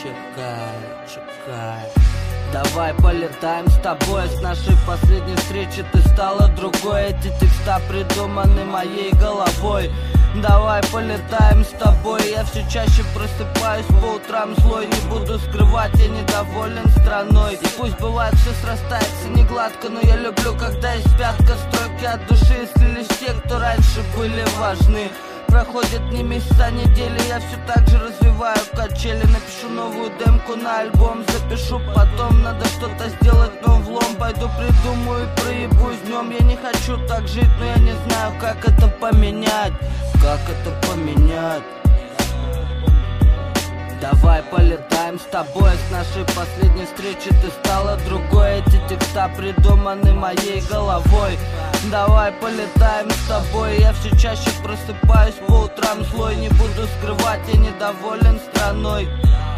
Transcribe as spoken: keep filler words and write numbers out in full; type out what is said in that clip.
чекай, чекай. Давай полетаем с тобой, с нашей последней встречи ты стала другой. Эти текста придуманы моей головой. Давай полетаем с тобой, я все чаще просыпаюсь по утрам злой. Не буду скрывать, я недоволен страной. И пусть бывает все срастается не гладко, но я люблю, когда есть пятка. Строки от души слились те, кто раньше были важны. Проходят не месяца, недели, я все так же развиваю качели. Напишу новую демку на альбом, запишу потом. Надо что-то сделать, но влом. Пойду придумаю и проебусь днем. Я не хочу так жить, но я не знаю, как это поменять. Как это поменять? Давай полетаем с тобой, с нашей последней встречи ты стала другой. Эти текста придуманы моей головой. Давай полетаем с тобой, я все чаще просыпаюсь по утрам злой. Не буду скрывать, я недоволен страной.